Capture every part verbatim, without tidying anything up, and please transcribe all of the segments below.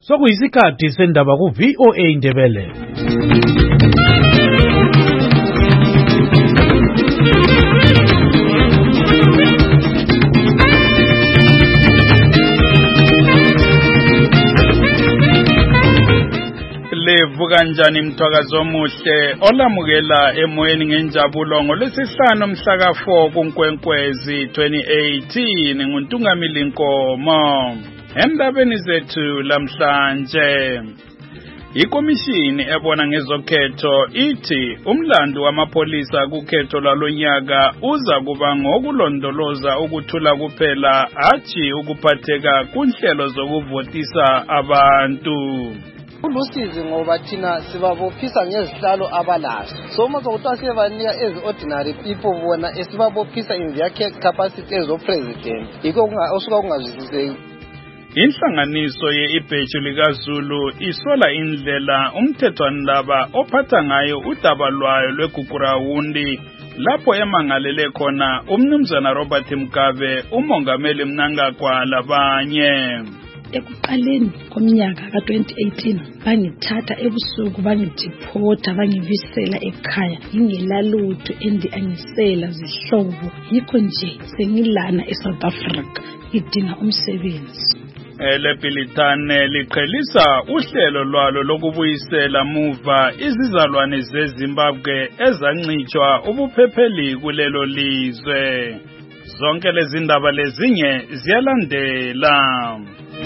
Sokuyisikhathi sendaba ku V O A Indebele. Levuka njani mthwakazo omuhle olamukela emoyeni ngenjabulo ngolesihlanu mhla ka four kuNkwenkwezi twenty eighteen nguNtungamili Nkomo. Endabeni zethu lamhlanje, ikomishini ebona ngezokhetho ithi umlando wamapolisa kukhetho lwalonyaka uza kuba ngokulondoloza ukuthula kuphela athi ukuphatheka kunhlelo zokuvotisa abantu. Ulusizi ngoba thina sibabophisa ngezihlalo abalazo. So mase kuthiwa siyabanika ezi ordinary people bona esibabophisa in their capacity as of president. Yiko osuka kungazwisiseki. Inhlanganiso ye-ibheju likaZulu isola indlela umthethwanandaba ophatha ngayo udaba lwayo lweGugurawundi lapho emangalele khona umnumzana Robert Mugabe, umongameli Mnangagwa labanye. Ekuqaleni komnyaka ka twenty eighteen bangithatha ebusuku bangidiphotha bangivisela ekhaya ngingelalutho endi angisela zihlobo, yikho nje sengilana eSouth Africa ngidinga umsebenzi. Elepilitane liqhelisa uhlelo lwalo lokubuyisela muva izizalwane zeZimbabwe ezancitshwa ubuphepheli kulelo lizwe. Zonke lezi ndaba lezinye ziyalandela.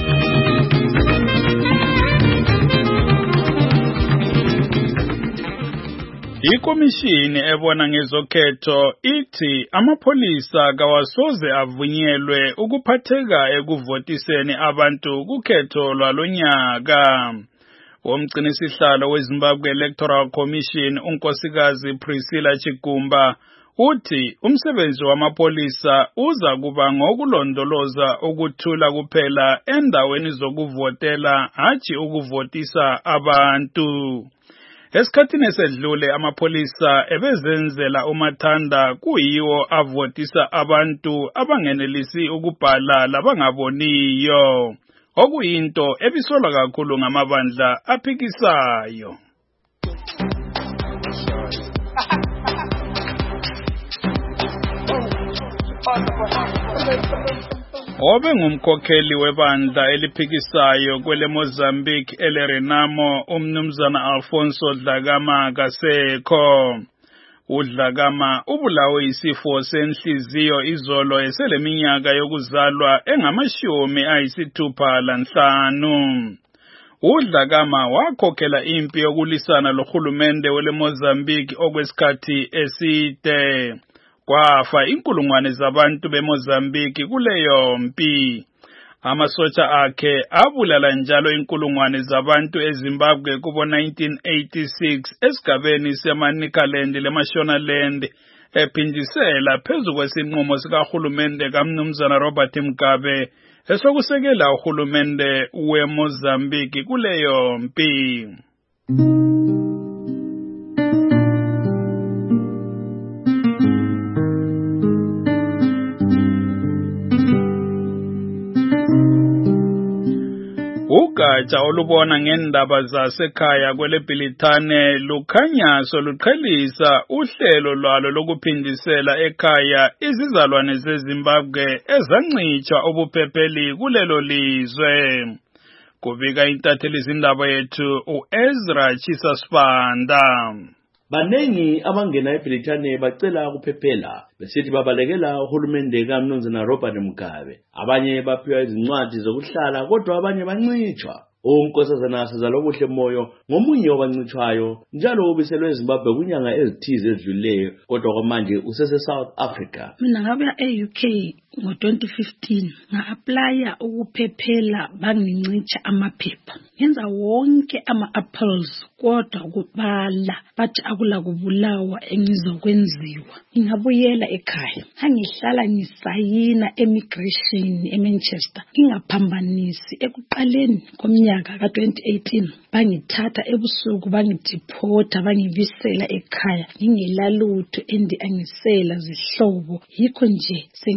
Ikomishini ebona ngezokhetho ithi amapolisa kawasoze avunyelwe ukuphatheka ekuvotiseni abantu kukhetho lwalonyaka. Womgcinisihlalo weZimbabwe Electoral Commission unkosikazi Priscilla Chigumba uthi umsebenzi wamapolisa uza kuba ngokulondoloza ukuthula kuphela endaweni zokuvotela hathi ukuvotisa abantu. Esikhathini esedlule amapolisa ebezenzela umathanda kuyiwo avotisa abantu abangenelisi ukubhala labangaboniyo, okuyinto ebisolwa kakhulu ngamabandla aphikisayo. Obe ngumkhokheli webandla eliphikisayo kwele Mozambique eleRenamo umnumzana Alfonso Dhlakama kasekho. uDhlakama ubulawe isifo senhliziyo izolo eseleminyaka yokuzalwa engamashumi ayisithupha lanhlanu. uDhlakama wakhokhela impi yokulisana lohulumende wele Mozambique okwesikhathi eside. Kwafa inkulungwane zabantu beMozambique kuleyo mpi. Amasotsha akhe abulala njalo inkulungwane zabantu eZimbabwe kubo nineteen eighty-six esigabeni seManicaland leMashonaland, ephindisela phezu kwesinqumo sikahulumende kaMnumzana Robert Mugabe esokusekela uhulumende weMozambique kuleyo mpi. Ugatsha olubona ngendaba zasekhaya kweleBhilitane lukhanya soluqhelisa uhlelo lwalo lokuphindisela ekhaya izizalwane zeZimbabwe ezancitshwa ubuphepheli kulelo lizwe. Kubika intatheli izindaba yethu uEzra Chisasibanda. Banengi abangena eBhilitane bacela ukuphephela besithi babalekela uhulumende kaMnumzana Robert Mugabe. Abanye baphiwa izincwadi zokuhlala kodwa abanye bancitshwa. Umnkosazana Sizalobuhle Moyo ngomunye wabancitshwayo njalo ubiselwe eZimbabwe kunyanga ezithize ezidluleyo kodwa kwamanje usese South Africa. Mina ngabuya e-U K ngo twenty fifteen nga-aplya ukuphephela bangincitsha amaphepha. Ngenza wonke ama-apples kodwa ukubala bathi akula kubulawa engizokwenziwa. Ngingabuyela ekhaya. Ngihlala ngisayina emigration eManchester. Ngingaphambanisi ekuqaleni komnyaka ka twenty eighteen bangithatha ebusuku bangidiphotha bangivisela ekhaya ngingelalutho endi angisela zihlobo, yikho nje sengilana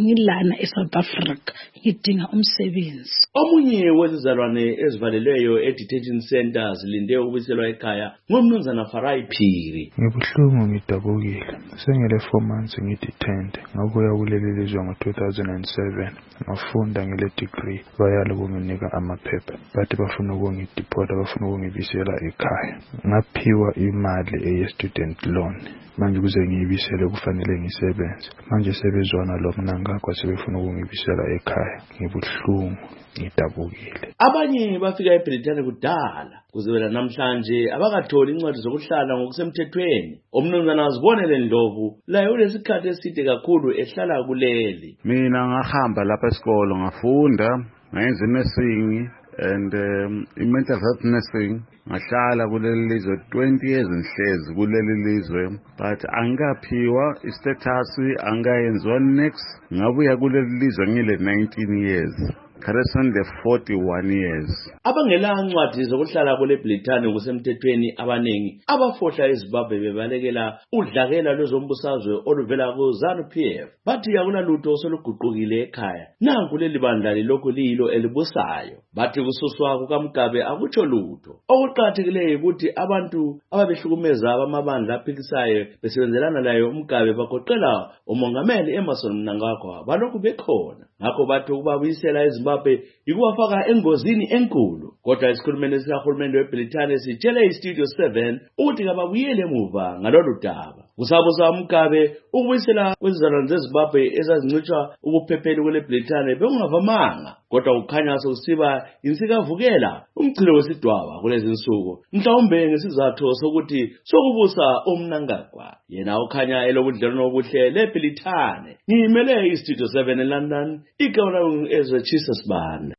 lana eSouth Africa ngidinga umsebenzi. Omunye wezizalwane ezivalelweyo e-detention centers linde ukubuyiselwa ekhaya ngumnumzana Farai Phiri. Ngibuhlungu ngidabukile. Sengele four months ngidetend. Ngabuya kuleli lizwe ngo two thousand seven. Ngafunda ngele degree. Bayala ukunginika amaphepha. Bathi bafuna ukungideport, bafuna ukungibisela ekhaya. Ngaphiwa imali eye-student loan. Manje kuze ngiyibisele kufanele ngisebenze. Manje sebezwana lo mnangagwa sebefuna ukungibisela ekhaya. Ngibuhlungu ngidabukile. Abanye bafika eBrithani kudala kuzwela namhlanje abakatholi incwadi zokuhlala ngokusemthethweni. Omnumzana azibonele Ndlovu la ulesikhathi eside kakhulu ehlala kuleli. Mina ngahamba lapha esikolo ngafunda ngayenza nursing and um, mental health nursing. Ngahlala kuleli lizwe twenty years ngihlezi kuleli lizwe, but angaphiwa istatus, angayenzwa next. Ngabuya kuleli lizwe ngile nineteen years. Currently forty-one years. Abangela ncwadi zokuhlala kule Britani kusemthethweni abanengi abafohla eZimbabwe bebalekela udlakela lwezombusazwe oluvela ku ZANU P F. Bathi akunalutho osoluguqukile ekhaya. Nanku leli bandla lokho lilo elibusayo. Bathi kususwa kukaMgabe akutsho lutho. Okuqhathikileyo ukuthi abantu ababehlukumeza abamabandla aphikisayo besebenzelana layo uMgabe bagoqela umongameli Emmerson Mnangagwa balokhu bekhona. Ngakho bathi ukubabuyisela eZimbabwe yikuwafaka engozini enkulu. Kodwa isikhulumeni sikahulumende weBrithani sitshele iStudio seven ukuthi kababuyele emuva ngalolu daba. Kusabuza uMgabe ukubuyisela kwezizalwane zeZimbabwe ezazincitshwa ukuphephela kule Brithani bekungavamanga. Kodwa kukhanya sokusiba insikavukela umchilo wesidwaba kulezi insuku. Mhlawumbe ngesizathu sokuthi sokubusa uMnangagwa. Yena ukhanya elobudlelwano obuhle leBrithani. Ngimele iStudio seven eLondon, igama ezwe Jesus Banda.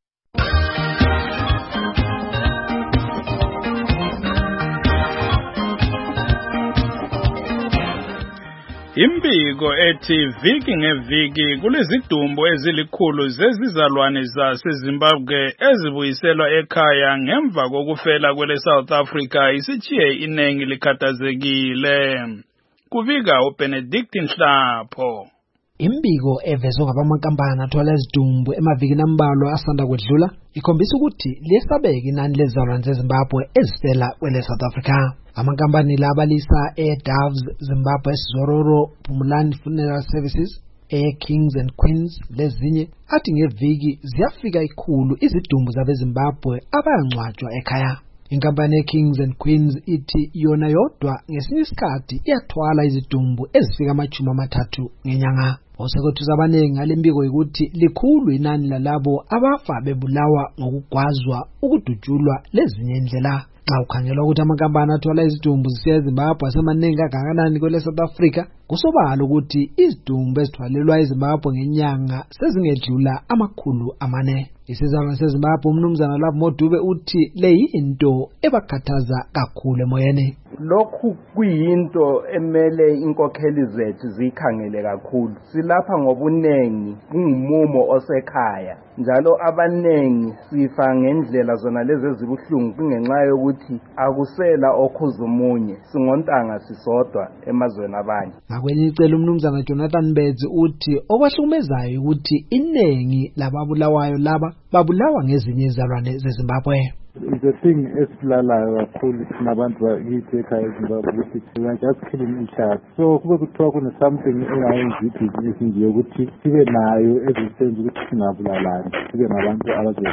Imbiko ethi viki ngeviki kulezidumbu ezilikhulu zezizalwane zaseZimbabwe ezibuyiselwa ekhaya ngemva kokufela kwele South Africa isitshiye inengi likhathazekile. Kuvika uBenedict Nhlapho. Imbiko evezwe ngabamankampani athwala izidumbu emavikini ambalwa asanda kwedlula ikhombisa ukuthi lesabeka inani lezizalwane zeZimbabwe ezisela kwele South Africa. Amankampani la abalisa eDoves Zimbabwe Zororo Pumulani Funeral Services, Air Kings and Queens lezinye athi ngeviki ziyafika ikhulu izidumbu zabeZimbabwe abangcwatshwa ekhaya. Inkampani Kings and Queens ithi yona yodwa ngesinye isikhathi iyathwala izidumbu ezifika amajuma amathathu ngenyanga. Osekothuza abanengi ngalembiko ukuthi likhulu inani lalabo abafa bebulawa ngokugwazwa ukudutshulwa lezinye indlela. Xa ukhangelwa ukuthi amankampani athwala izidumbu zisiya eZimbabwe asemaningi kangakanani kwele South Africa, kusobala ukuthi izidumbu ezithwalelwa eZimbabwe ngenyanga sezingedlula amakhulu amane. Isizalwane seZimbabwe umnumzana Love Modube uthi le yinto ebakhathaza kakhulu emoyeni. Lokhu kuyinto emele inkokheli zethu zikhangele kakhulu. Silapha ngobunengi kungumumo osekhaya. Njalo abanengi sifa ngendlela zona lezi ezibuhlungu kungenxa yokuthi akusela okhuza umunye. Singontanga sisodwa emazweni abanye. Ngakwelinye icele umnumzana Jonathan Bedzi uthi okwahlukumezayo ukuthi inengi lababulawayo laba babulawa ngezinye izizalwane zeZimbabwe. It's a thing esilalayo kakhulu nabantu bakithi ekhaya eZimbabwe ukuthi we are just killing each other. So kube kuthiwa kune something engayenza ibhizinisi nje yokuthi sibe nayo ezisenza ukuthi singabulalani, sibe ngabantu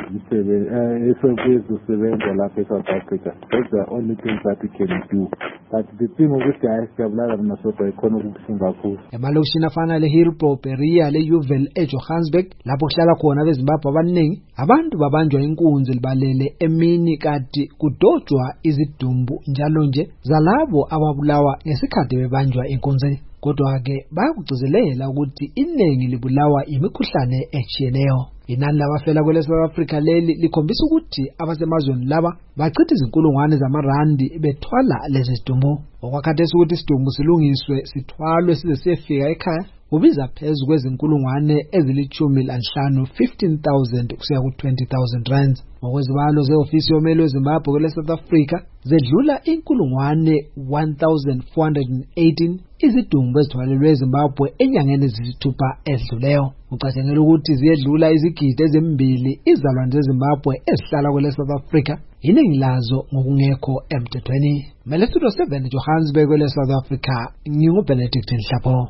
abazosebenza lapha eSouth Africa. That's the only thing that we can do. But the thing ukuthi hayi siyabulala namasodwa ikhona ukubuhlungu kakhulu. Emalokishini afana leHillbrow, Berea, leUville, eJohannesburg lapho kuhlala khona abeZimbabwe abaningi, abantu babanjwa inkunzi libalele emini kati kudojwa izidumbu njalo nje zalabo ababulawa ngesikhathi bebanjwa inkunzi. Kodwa ke bayakugcizelela ukuthi inengi libulawa imikhuhlane echiyeneyo. Inani labafela kwele South Africa leli likhombisa ukuthi abasemazweni laba bachitha izinkulungwane zamarandi bethwala lezi zidumbu. Okwakhathesi ukuthi isidumbu silungiswe sithwalwe size siyefika ekhaya ubiza phezu kwezinkulungwane ezilithumi lanhlanu fifteen thousand kusiya ku twenty thousand rand. Ngokwezibalo ze-ofisi yomeli weZimbabwe kwele South Africa zedlula inkulungwane one thousand four hundred eighteen izidumbu ezithwalelwe eZimbabwe enyangeni eziyisithupha edluleyo. Kucatshangela ukuthi ziyedlula izigidi ezimbili izalwane zeZimbabwe ezihlala kwele South Africa, iningi lazo ngokungekho emthethweni. Mele Studio seven Johannesburg kwele South Africa, nginguBenedict Nhlapho.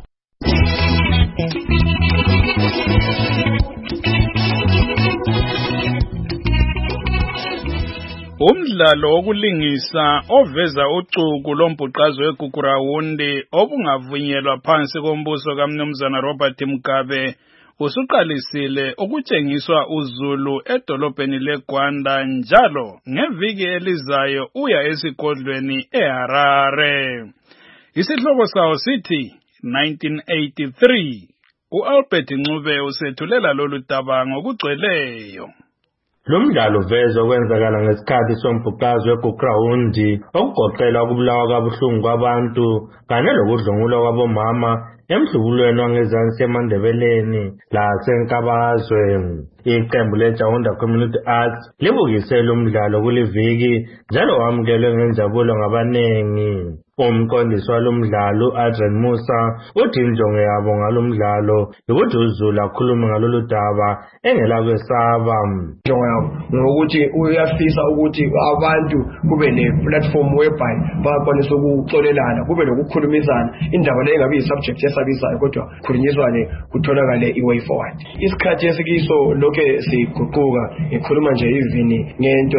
Umdlalo wokulingisa oveza ucuku lombhuqazwe weGugurawundi obungavunyelwa phansi kombuso kaMnumzana Robert Mugabe usuqalisile ukutshengiswa uZulu edolobheni leGwanda njalo ngeviki elizayo uya esigodlweni eHarare. Isihloko sawo sithi nineteen eighty-three. uAlbert Ncube usethulela lolu daba ngokugcweleyo. Lo mdlalo uveza okwenzakala ngesikhathi sombhuqazwe weGugurawundi okugoqela ukubulawa kabuhlungu kwabantu kanye lokudlungulwa kwabomama emhlubulweni wangezansi eMandebeleni laseNkabazwe. Iqembu leJaunda Community Arts libukise lo mdlalo kuliviki njalo wamukelwe ngenjabulo ngabanengi. Umqondisi walo mdlalo Adrian Musa uthi injongo yabo ngalo mdlalo ukuthi uZulu akhulume ngalolu daba engela kwesaba. Injongo yabo ngokuthi uyafisa ukuthi abantu kube ne platform whereby bakwanisa ukuxolelana, kube lokukhulumisana, indaba le engabe isubject esabisayo kodwa khulunyiswane kutholakale iway forward. Isikhathi esikiso lokho siguquka, ngikhuluma nje even ngento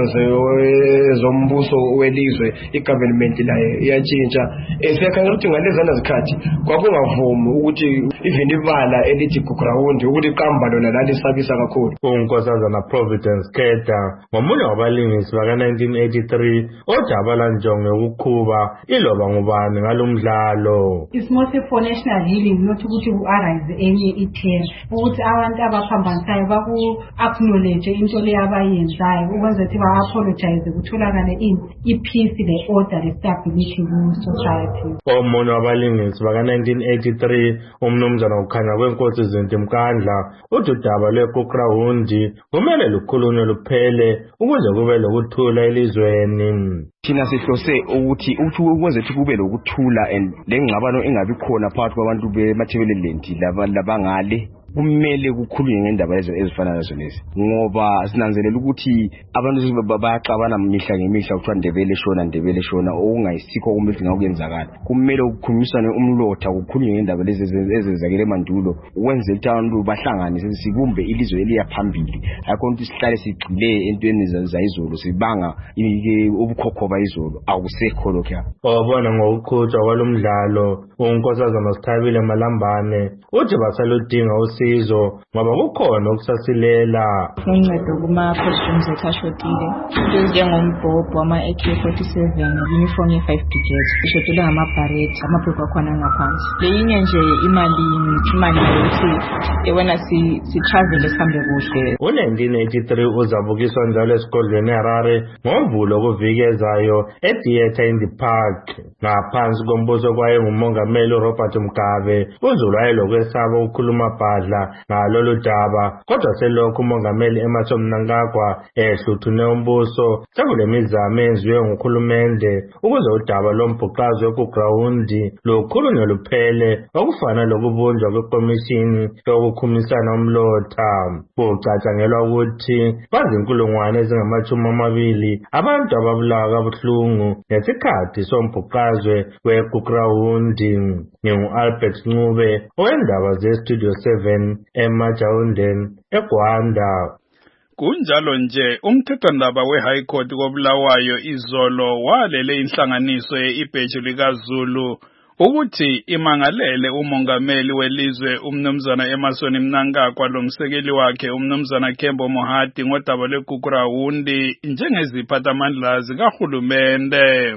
zombuso welizwe, igovernment layo iyatshintsha. Esekhangela ukuthi ngalezana zikhathi kwakungavumi ukuthi even ibala elithi Gugurawundi ukuthi iqamba lona lalisabisa kakhulu. uNkosazana Providence Keda ngomunye wabalingisi baka nineteen eighty-three ojabala njongo yokukhuba iloba ngubani ngalo mdlalo. It's mostly for national healing, not ukuthi u-arise enye ithera ukuthi abantu abaphambanisayo baku acknowledge into le abayenzayo ukwenza ukuthi ba-apologize kutholakale i-peace, the order, the stability society. Omunye wabalingisi baka nineteen eighty-three umnumzana ukhanya kwenkosi Zinti Mkandla uthi udaba lweGugurawundi kumele lukhulunywe luphele ukuze kube lokuthula elizweni. Thina sihlose ukuthi uthi ukwenza ukuthi kube lokuthula and lengxabano engabi khona phakathi kwabantu beMathebeleland labangale. Kumele kukhulunywe ngendaba ezifana nazo lezi ngoba sinanzelela ukuthi abantu bayaxabana mihla ngemihla kuthiwa Ndebele shona Ndebele shona okungayisikho kumele ngakuyenzakala. Kumele ukukhulumisane umlotha kukhulunywe ngendaba lezi ezenzakele emandulo ukwenza ukuthi abantu bahlangane sibumbe ilizwe eliya phambili. Akho ukuthi sihlale sigxile entweni zayizolo sibanga ubukhokho bayizolo akusekho lokho. Obona ngokuqhutshwa kwalomdlalo uNkosazana Sithabile Malambane uthi basaludinga usizo ngoba kukhona ukusasilela. Uncedo kuma-costumes ethashotile into ezinjengombhobho ama-A K forty-seven uniform ye-five brigade ishotelwe ngama-barret amaphepha akhona ngaphansi. Leyinye nje imali imali yokuthi wena si-travel sihambe kuhle. U-nineteen eighty-three uzabukiswa njalo esigodlweni eHarare ngoMvulo kuviki ezayo eTheatre in the Park. Ngaphansi kombuso kwaye ngumongameli uRobert Mugabe uZulu wayelokwesaba ukukhuluma bhadla ngalolu daba kodwa selokhu umongameli Emmerson Mnangagwa ehluthune umbuso sekule mizamo enziwe ngukhulumende ukuze udaba lombhuqazwe weGugurawundi lukhulunywe luphele okufana lokubunjwa kwekomishini yokukhumisana umlotha. Kucatshangelwa ukuthi bazinkulungwane ezingamashumi amabili abantu ababulawa kabuhlungu ngesikhathi sombhuqazwe weGugurawundi. Ngingu-Albert Ncube owendaba ze-Studio seven eMajawundeni eGwanda. Kunjalo nje umthethwandaba we-High Court koBulawayo izolo walele inhlanganiso ye-ibheju likaZulu ukuthi imangalele umongameli welizwe umnumzana Emmerson Mnangagwa lomsekeli wakhe umnumzana Kembo Mohadi ngodaba lweGugurawundi njengeziphathamandla zikahulumende.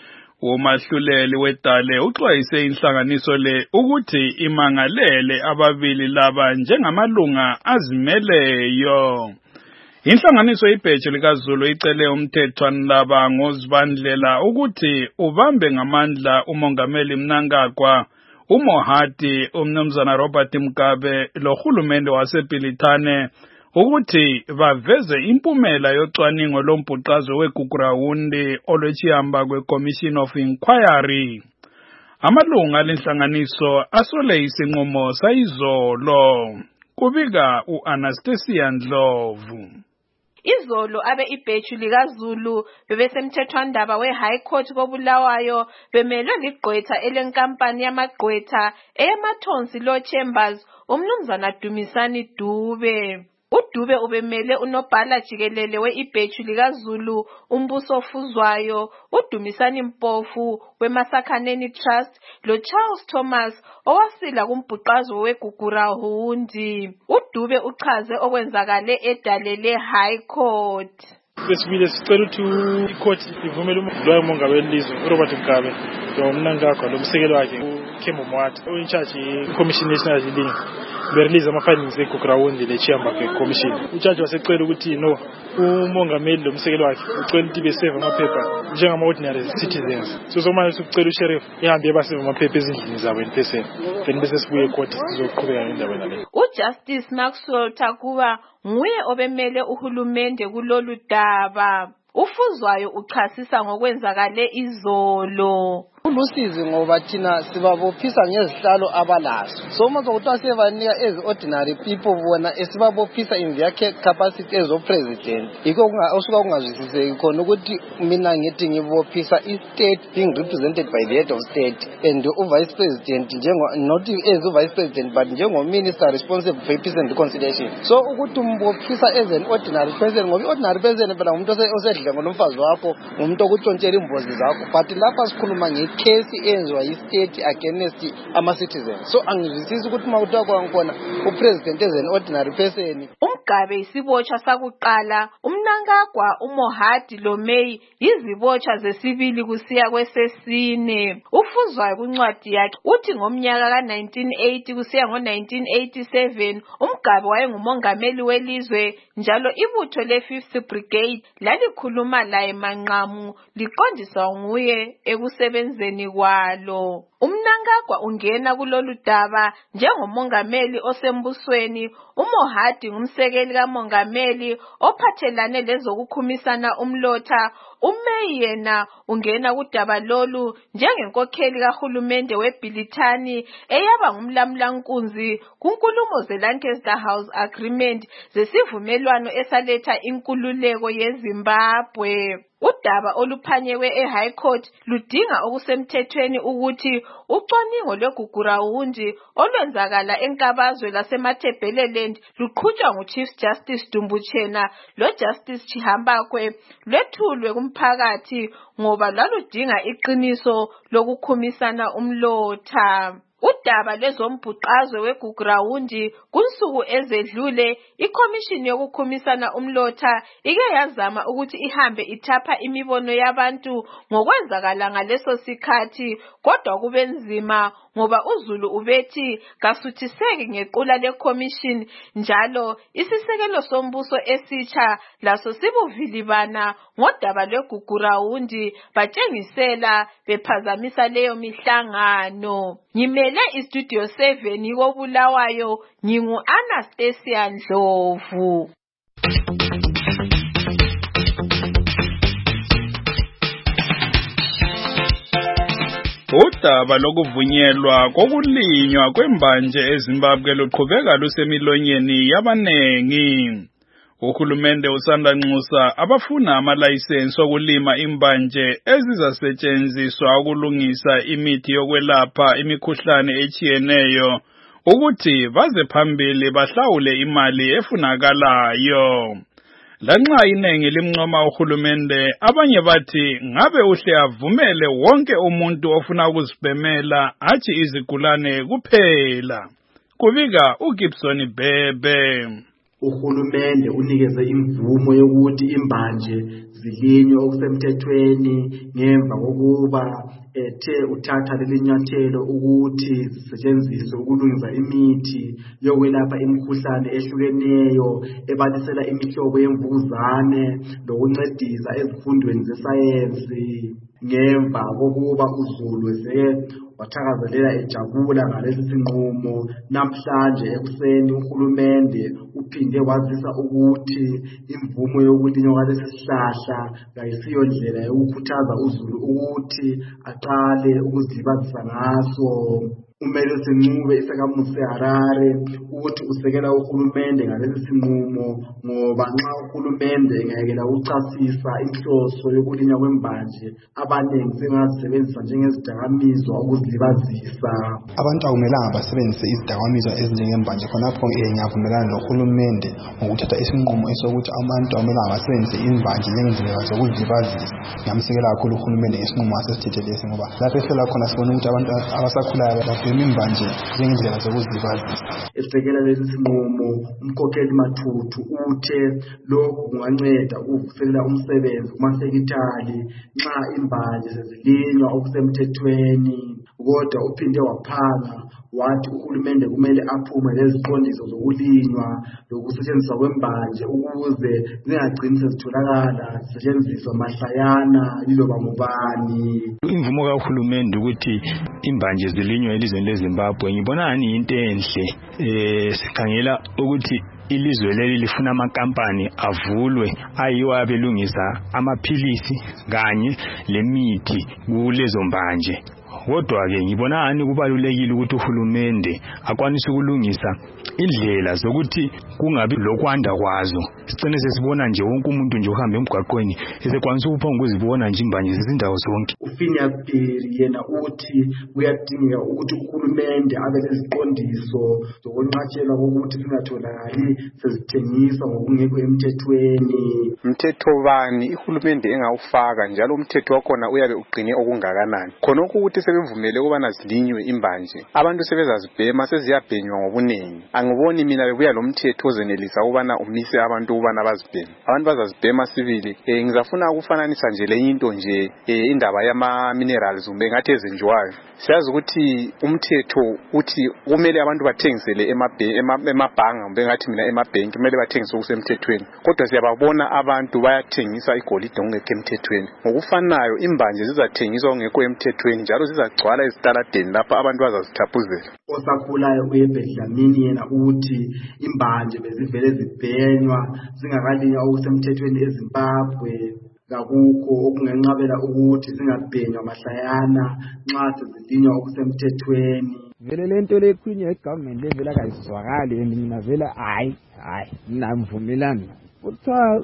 Umahluleli wedale uxwayise inhlanganiso le ukuthi imangalele ababili laba njengamalunga azimeleyo. Inhlanganiso ibheju likaZulu icele umthethwandaba ngoZibandlela ukuthi ubambe ngamandla umongameli Mnangagwa uMohati umnumzana Robert Mugabe lohulumende waseBrithani ukuthi baveze impumela yocwaningo lombhuqazwe weGugurawundi olwechihamba kweCommission of Inquiry. Amalunga lenhlanganiso asole isinqumo sayizolo. Kubika uAnastasia Ndlovu. Izolo abe ibheju likaZulu bebesemthethwandaba we-High Court koBulawayo bemelwe ligqwetha elenkampani yamagqwetha eyamathonsi Law Chambers umnumzana Dumisani Dube. uDube ubemele unobhala jikelele we-ibheju likaZulu umbuso ofuzwayo uDumisani Mpofu weMasakhaneni Trust lo Charles Thomas owasila kumbhuqazwe weGugurawundi. uDube uchaze okwenzakale edalele High Court. Sesibile sicela ukuthi icourt ivumele umdlwayo umongameli lizwe uRobert Mugabe nomnankakho lomsekeli wakhe uKhembo Mwati oyinchaji iCommission National Healing berelease ama findings eGugurawundi lechihamba kweCommission. Ujaji wasecela ukuthi no umongameli lomsekeli wakhe ucela ukuthi besave amaphepha njengama ordinary citizens. So somanje sicela usheriff ihambe ebasave amaphepha ezindlini zabo in person. Then bese sibuye ecourt sizoqhubeka ngendaba nale. uJustice Maxwell Takuba nguye obemele uhulumende kulolu daba. Ufuzwayo uchasisa ngokwenzakale izolo. Ulusizi ngoba thina sibabophisa ngezihlalo abalazo. So manje kuthiwa sebanika ezi ordinary people bona esibabophisa in their capacity as president. Iko osuka kungazwisiseki khona ukuthi mina ngithi ngibophisa i-state being represented by the head of state and u-vice president njengo not as u-vice president but njengo-minister responsible for peace and reconciliation. So ukuthi umbophisa as an ordinary person ngoba i-ordinary person phela ngumuntu osedle ngomfazi wakho ngumuntu okutshontshela imbozi zakho but lapha sikhuluma ngecase enziwa yi-state against ama-citizens. So angizwisisi ukuthi uma kuthiwa kwakhona upresident as an ordinary person. uMgabe isibotshwa sakuqala, umnankagwa uMohati loMeyi izibotshwa zesibili kusiya kwesesine. Ufuzwayo kuncwadi yakhe uthi ngomnyaka ka nineteen eighty kusiya ngo nineteen eighty-seven uMgabe wayengumongameli welizwe njalo ibutho le-fifth Brigade lalikhuluma laye manqamu liqondiswa nguye ekusebenzeni kwalo. Umnankagwa ungena kulolu daba njengomongameli osembusweni. uMohati ngumsekeli kamongameli ophathelane lezokukhumisana umlotha. uMeyi yena ungena kudaba lolu njengenkokheli kahulumende weBrithani eyaba ngumlamulankunzi kunkulumo zeLancaster House Agreement zesivumelwano esaletha inkululeko yeZimbabwe. Udaba oluphanyekwe eHigh Court ludinga okusemthethweni ukuthi ucwaningo lweGugurawundi olwenzakala enkabazwe lasemaThebeleland luqhutshwa nguChief Justice Dumbuchena loJustice Chihambakwe lwethulwe kumphakathi ngoba lwaludinga iqiniso lokukhumisana umlotha. Udaba lwezombhuqazwe weGugurawundi kunsuku ezedlule iCommission yokukhumisana umlotha ike yazama ukuthi ihambe ithapha imibono yabantu ngokwenzakala ngaleso sikhathi kodwa kube nzima ngoba uZulu ubethi kasuthiseki ngequla leCommission njalo isisekelo sombuso esitsha laso sibuvilibana ngodaba lweGugurawundi batshengisela bephazamisa leyo mihlangano. Ngimele iStudio seven koBulawayo ngingu Anastasia Ndlovu. Udaba lokuvunyelwa kokulinywa kwembanje eZimbabwe luqhubeka lusemilonyeni yabanengi. Uhulumende usanda nxusa abafuna amalayisensi okulima imbanje ezizasetshenziswa ukulungisa imithi yokwelapha imikhuhlane echiyeneyo ukuthi baze phambili bahlawule imali efunakalayo. Lanxa inengi limncoma uhulumende abanye bathi ngabe uhle avumele wonke umuntu ofuna ukuzibhemela athi izigulane kuphela. Kubika uGibson Bebe. Uhulumende unikeze imvumo yokuthi imbanje zilinywe okusemthethweni ngemva kokuba ethe uthatha lelinyathelo ukuthi zisetshenziswe ukulungisa imithi yokwelapha imikhuhlane ehlukeneyo ebalisela imihlobo yemvukuzane lokuncedisa ezifundweni zesayensi. ngemva kokuba uZulu ese wathakazelela ejabula ngalesi sinqumo. Namhlanje ekuseni uhulumende uphinde wazisa ukuthi imvumo yokulinywa kwalesi sihlahla kayisiyo ndlela yokukhuthaza uZulu ukuthi aqale ukuzilibazisa ngaso. Umelesi Ncube isakamusi Harare uthi usekela uhulumende ngalesi sinqumo ngoba nxa uhulumende engayekela ukuchasisa inhloso yokulinywa kwembanje abaningi sengazisebenzisa njengezidakamizwa ukuzilibazisa. Abantu akumelanga basebenzise izidakamizwa ezinjengembanje. Khonapho ngiyavumelana nohulumende ngokuthatha isinqumo esokuthi abantu akumelanga basebenzise imbanje njengendlela zokuzilibazisa. Ngiyamsekela kakhulu uhulumende ngesinqumo asesithethe lesi ngoba lapho ehlela khona sibona ukuthi abantu abasakhulayo imimbanje njengendlela zokuzilibazisa. Esekela lesi sinqumo umkhokheli Mathuthu uthe lokhu kunganceda ukuvuselela umsebenzi kumafekithali nxa imbanje sezilinywa okusemthethweni. Kodwa uphinde waphanga wathi uhulumende kumele aphume leziqondiso zokulinywa lokusetshenziswa kwembanje ukuze zingagcini sezitholakala zisetshenziswa mahlayana yiloba ngubani. Imvumo kahulumende ukuthi imbanje zilinywe elizweni leZimbabwe ngibona ani into enhle. Eh sikhangela ukuthi ilizwe leli lifuna amakampani avulwe ayiwo abelungisa amaphilisi kanye lemithi kulezo mbanje. Kodwa ke ngibona ani kubalulekile ukuthi uhulumende akwanise ukulungisa indlela zokuthi kungabi lokwanda kwazo. Sicene sesibona nje wonke umuntu nje uhamba emgwaqweni esekwanisa ukuphonga ukuzibona nje imbanje izindawo zonke. Ufinya Piri yena uthi kuyadingeka ukuthi uhulumende abe leziqondiso zokunqatshelwa ukuthi singatholakali sezithengiswa ngokungekho emthethweni. Umthetho bani ihulumende engawufaka njalo umthetho wakhona uyabe uqine okungakanani? Khonokho ukuthi sebevumele ukubana zilinywe imbanje abantu sebezazibhema seziyabhenywa ngobunengi. Angiboni mina bebuya lo mthetho ozenelisa ukubana umise abantu ukubana bazibheme. Abantu bazazibhema sibili. Eh ngizafuna ukufananisa nje le into nje indaba yama minerals umbe ngathi ezenjwayo. Siyazi ukuthi umthetho uthi kumele abantu bathengisele emabhanga umbe ngathi mina emabhenki kumele bathengise okusemthethweni. Kodwa siyababona abantu bayathengisa igolide ngeke emthethweni. Ngokufanayo imbanje zizathengiswa ngeke emthethweni njalo zizagcwala ezitaladeni lapha abantu bazazithaphuzela. Osakhulayo uyeBedlamini yena uthi imbanje bezivele zibhenywa zingakalinywa okusemthethweni eZimbabwe. Kakukho okungenqabela ukuthi zingabhenywa mahlayana nxa sezilinywa okusemthethweni. Vele lento lekhulunywa egovernment level akayizwakali mina vela hayi hayi mina ngivumelana. Kuthiwa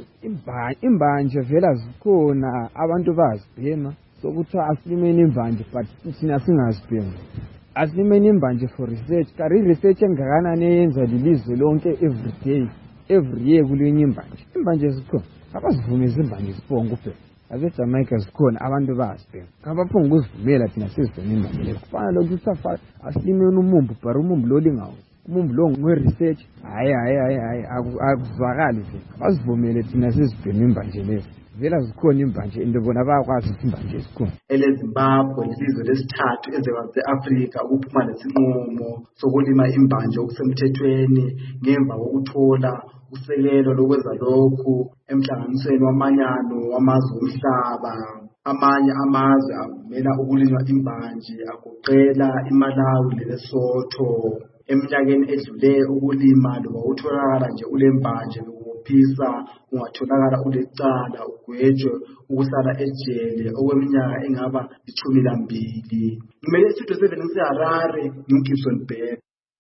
imbanje vela zikhona abantu bazibhema sokuthiwa asilimeni imbanje but thina singazibhemi. Asilimeni imbanje for research. Kari research engakanani eyenza lilizwe lonke every day every year kulinywa imbanje. Imbanje zikhona. Abazivumeza imbanje ziphonga kuphela. AseJamaica zikhona abantu bazibhema. Kabaphonga ukuzivumela thina sizibhema imbanje. Kufana lokuthi safa asilimeni umumbu but umumbu lo lingawo. Umumbu lo ngwe research hayi hayi hayi akuzwakali nje. Abazivumele thina sizibhema imbanje lezi. Vela zikhona imbanje into bona bayakwazi ukuthi imbanje zikhona. EleZimbabwe lilizwe lesithathu ezwekazi Afrika ukuphuma lesinqumo sokulima imbanje okusemthethweni ngemva kokuthola usekelo lokwenza lokhu emhlanganisweni wamanyano wamazwe omhlaba. Amanye amazwe avumela ukulinywa imbanje agoqela iMalawi leLesotho. Eminyakeni edlule ukulima loba utholakala nje ulembanje phisa ungatholakala ulecala ugwejwe ukusala ejele okweminyaka engaba ithumi lambili. Ngimele isitho seven ngiseHarare ngimGibson Beck.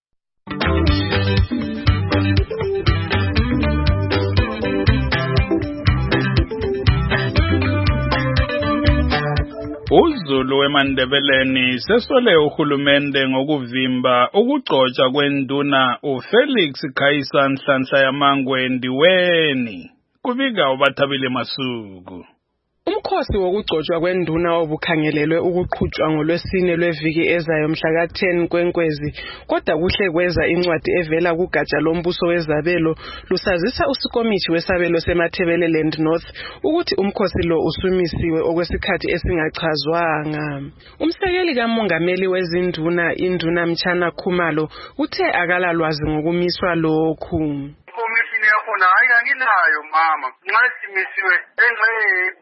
uZulu weMandebeleni sesole uhulumende ngokuvimba ukugcotshwa kwenduna uFelix Khaisa Nhlanhla Yamangwe Ndiweni kubika uBathabile Masuku. Umkhosi wokugcotshwa kwenduna obukhangelelwe ukuqhutshwa ngolwesine lweviki ezayo mhla ka ten kweNkwezi kodwa kuhle kweza incwadi evela kugatsha lombuso wezabelo lusazisa usikomithi wesabelo seMathebeleland North ukuthi umkhosi lo usumisiwe okwesikhathi esingachazwanga. Umsekeli kamongameli wezinduna induna Mchana Khumalo uthe akalalwazi ngokumiswa lokhu. Yakhona hayi kangilayo mama nxa simisiwe engeke bona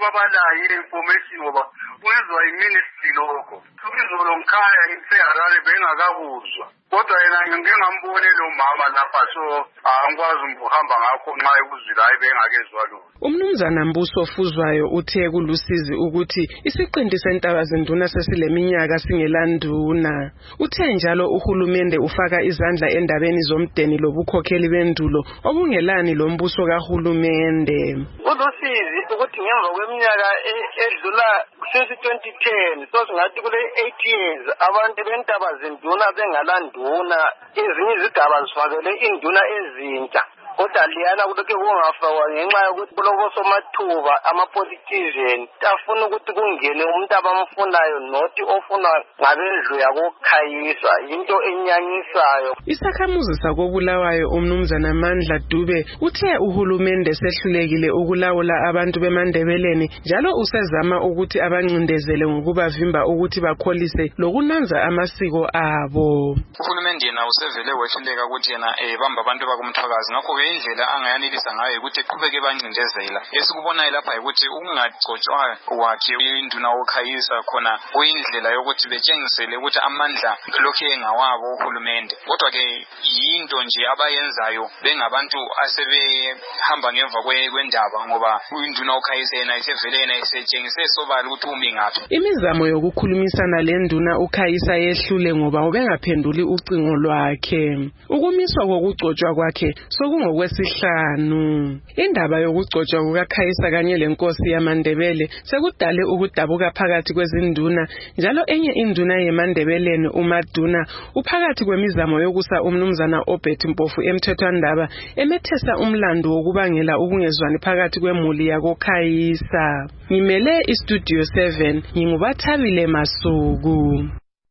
babalayo information ngoba uyizwa iministry lokho ubizolo mkhaya inseharare bengakakuzwa kodwa yena ngingambone lo mama lapha so angikwazi ukuhamba ngakho nxa ekuzwile hayi bengakezwa lo. Umnumzana Mbuso Fuzwayo uthe kulusizi ukuthi isiqindi sentaba zenduna sesileminyaka singelanduna. Uthe njalo uhulumende ufaka izandla endabeni zomdeni lobukhokheli bendulo obungelani lombuso kahulumende. Kulusizi ukuthi ngemva kweminyaka edlula since twenty ten so singathi kule eight years abantu bentaba zenduna bengalanduna ezinye izigaba zifakele induna ezintsha. Kodwa liyana kulokho kungafakwa ngenxa yokuthi kuloko somathuba ama-politician afuna ukuthi kungene umuntu abamfunayo noti ofuna ngabendlu yakoKhayisa into enyanyisayo. Isakhamuzi sakobulawayo umnumzana Mandla Dube uthe uhulumende sehlulekile ukulawula abantu beMandebeleni njalo usezama ukuthi abancindezele ngokubavimba ukuthi bakholise lokunanza amasiko abo. Uhulumende yena usevele wehluleka ukuthi yena ebamba abantu bakumthwakazi ngakho indlela angayanelisa ngayo ukuthi eqhubeke bancindezela. Esikubonayo lapha ukuthi ukungagcotshwa wakhe induna oKhayisa khona kuyindlela yokuthi betshengisele ukuthi amandla lokho engawabo uhulumende. Kodwa ke yinto nje abayenzayo bengabantu asebehamba ngemva kwendaba ngoba induna oKhayisa yena isevele yena isetshengise sobala ukuthi umi ngaphi. Imizamo yokukhulumisana lenduna uKhayisa yehlule ngoba ubengaphenduli ucingo lwakhe. Ukumiswa kokugcotshwa kwakhe sokungo kwesihlanu. Indaba yokugcotshwa kukaKhayisa kanye lenkosi yamaNdebele sekudale ukudabuka phakathi kwezinduna njalo enye induna yeMandebeleni uMaduna uphakathi kwemizamo yokusa umnumzana Obert Mpofu emthethwandaba emethesa umlando wokubangela ukungezwani phakathi kwemuli yakoKhayisa. Ngimele iStudio seven ngingubathabile Masuku.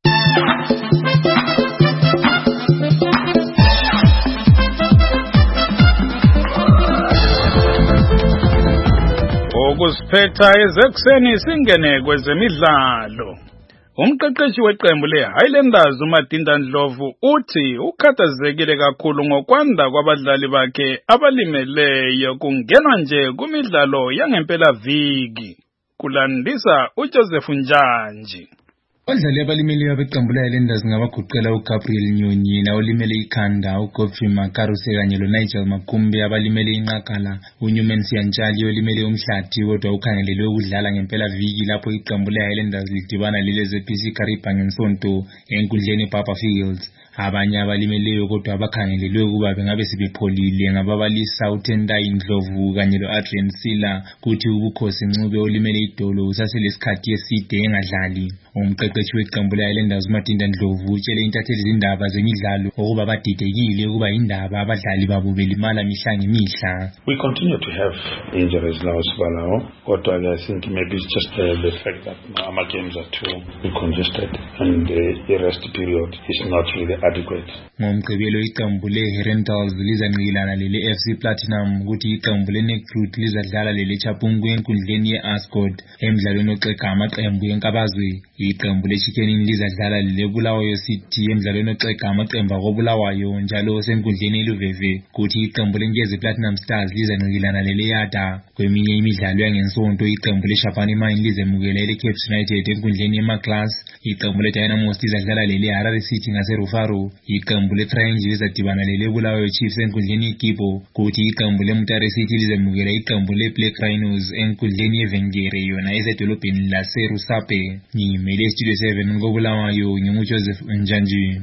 Ukusiphetha ezekuseni singene kwezemidlalo. Umqeqeshi weqembu leHighlanders uMadinda Ndlovu uthi ukhathazekile kakhulu ngokwanda kwabadlali bakhe abalimeleyo kungenwa nje kumidlalo yangempela viki. Kulandisa uJoseph Njanji. Abadlali abalimeleyo beqembu leHighlanders ngabagoqela uGabriel Nyonyi olimele ikhanda, uGodfrey Makaruse kanye loNigel Makumbe abalimele inqagala, uNewman Siyanjali olimele umhlathi kodwa ukhangelelwe ukudlala ngempela viki lapho iqembu leHighlanders lidibana leleZ P C Kariba ngesonto enkundleni Papa Fields. Abanye abalimeleyo kodwa abakhangelelwe ukuba bengabe sebepholile ngababalisa uTendai Ndlovu kanye loAdrian Sila kuthi uBukhosi Ncube olimele idolo usaselesikhathi eside engadlali. Umqeqeshi weqembu leHighlanders uMadinda Ndlovu utshele intatheli izindaba zemidlalo ukuba badidekile ukuba indaba abadlali babo belimala mihla ngemihla. We continue to have injuries now now, but I think maybe it's just uh, the fact that our games are too congested and the rest period is not really adequate. Ngomgqibelo iqembu leHerentals lizanqilana lele F C Platinum ukuthi iqembu leNecruit lizadlala lele Chapungwe enkundleni yeAscot emidlalweni oxega amaqembu enkabazwe. Iqembu leChicken Inn lizadlala lele Bulawayo City emidlalweni oxega amaqembu akobulawayo njalo senkundleni eLuveve kuthi iqembu leNkezi Platinum Stars lizanqilana lele Yada. Kweminye imidlalo yangensonto iqembu leShapani Mine lizemukela ele Cape United enkundleni yeMaclass. Iqembu leDynamos lizadlala lele Harare City ngaseRufaro. Iqembu leTriangle lizadibana lele Bulawayo Chiefs enkundleni yeKipo kuthi iqembu leMutare City lizemukela iqembu leBlack Rhinos enkundleni yeVengere yona esedolobheni laseRusape. Ngimele Studio seven ngobulawayo nginguJoseph Njanji.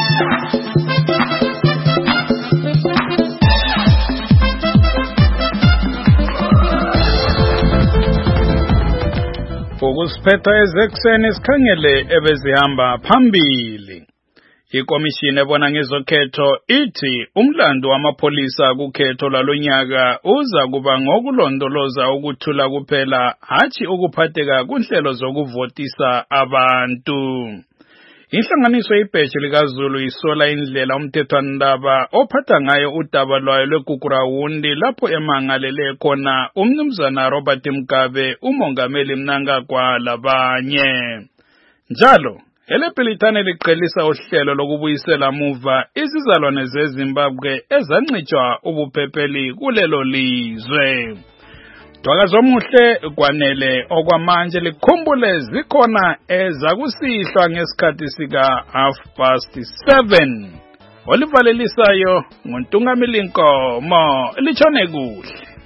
Ukusiphetha ezekuseni sikhangele ebezihamba phambili. Ikomishini ebona ngezokhetho ithi umlando wamapholisa kukhetho lalonyaka uza kuba ngokulondoloza ukuthula kuphela hathi ukuphatheka kunhlelo zokuvotisa abantu. Inhlanganiso ibheje likaZulu isola indlela umthethwandaba ophatha ngayo udaba lwayo lweGugurawundi lapho emangalele khona umnumzana Robert Mugabe umongameli Mnangagwa labanye. Njalo elepilitane liqhelisa uhlelo lokubuyisela muva izizalwane zeZimbabwe ezancitshwa ubuphepheli kulelo lizwe. Dwakazo omuhle kwanele okwamanje likhumbule zikhona ezakusihlwa ngesikhathi sika half past seven. Olivalelisayo nguntungameli Nkomo litshone kuhle.